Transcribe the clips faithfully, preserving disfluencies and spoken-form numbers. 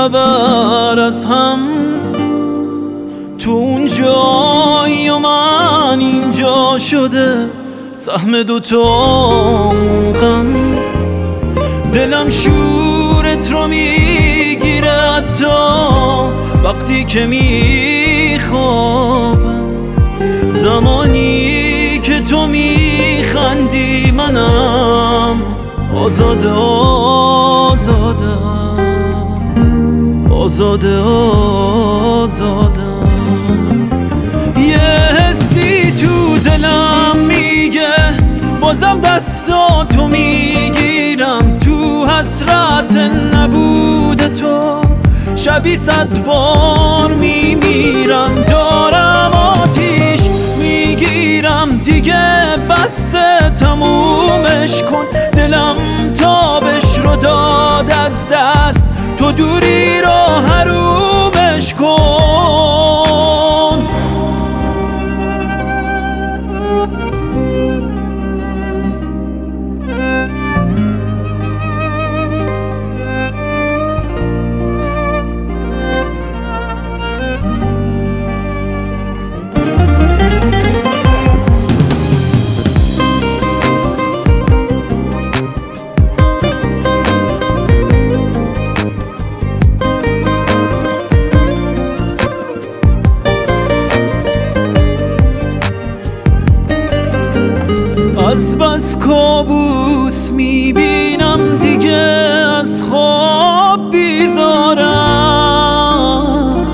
خبر از هم، تو اونجایی و من اینجا شده سهم دوتا غم. دلم شورت رو میگیره حتی وقتی که میخوابم، زمانی که تو میخندی منم آزاده آزادم، آزاده آزادم. یه حسی تو دلم میگه بازم دستاتو میگیرم، تو حسرت نبود تو شبی صد بار میمیرم. دارم آتیش میگیرم دیگه بسه، تمومش کن. دلم تابش رو داد از دست، تو دوری رو حرومش کن. از بس کابوس میبینم دیگه از خواب بیزارم،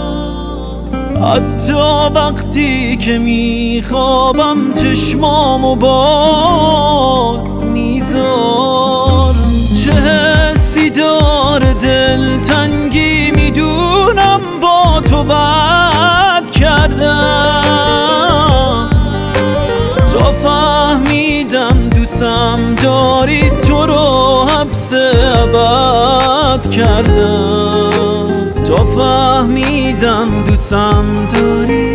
حتی وقتی که میخوابم چشمامو باز میذارم. چه حسی داره دلتنگی میدونم با تو بد کردم، تا فهمیدم دوستم داری تو رو حبس ابد کردم، تا فهمیدم دوستم داری.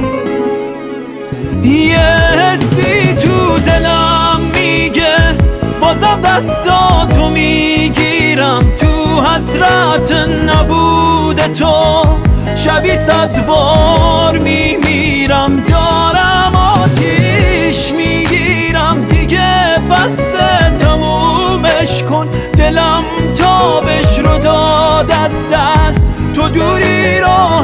یه حسی تو دلم میگه بازم دستاتو میگیرم، تو حسرت نبود تو شبی صد بار میمیرم. دارم آتیش میگیرم دیگه بسه، تمومش کن. دلم تابش رو داد از دست، تو دوری رو